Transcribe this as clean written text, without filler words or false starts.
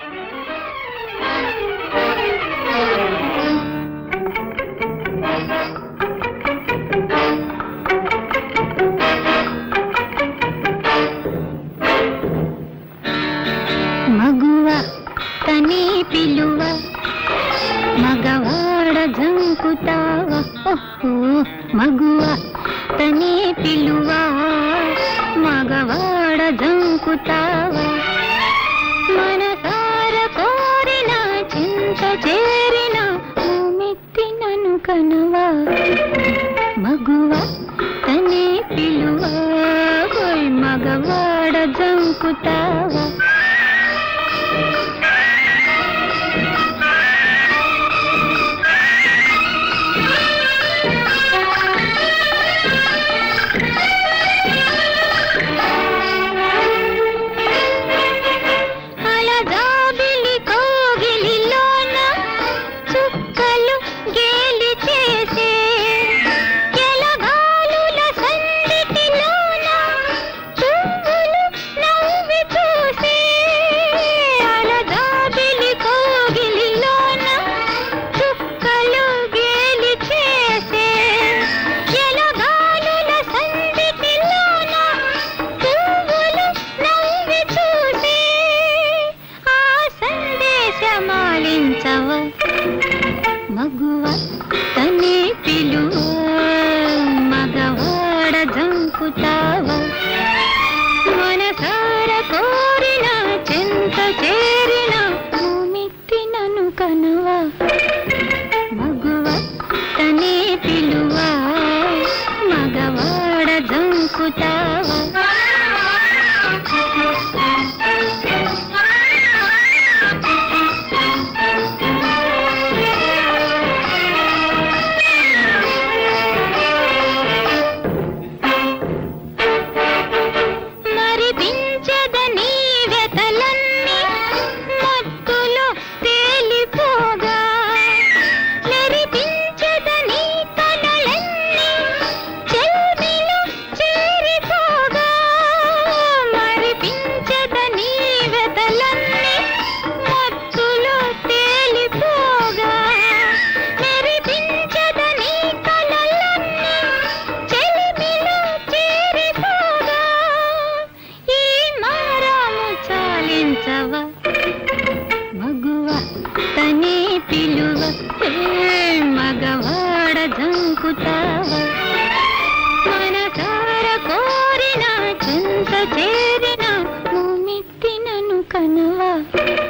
మగువ తనే పిలువ మగవాడ జంకుతావ మగువ తనే పిలువ మగవాడ జంకుతావ మనసార కోరిన చింత చేరిన మెత్తినను కనవా మగువ తనే పిలువ మగవాడ జంకుతావ మగువ తనే పిలువ మగవాడ జంకుతావ మనసార కోరిన చింత చేరిన మెత్తినను కనవా మగువ తనే పిలువ మగవాడ జంకుతావ మగువ తనే పిలువ మగవాడ జంకుతావ మనసార కోరిన చింత చేరిన మెత్తినను కనవా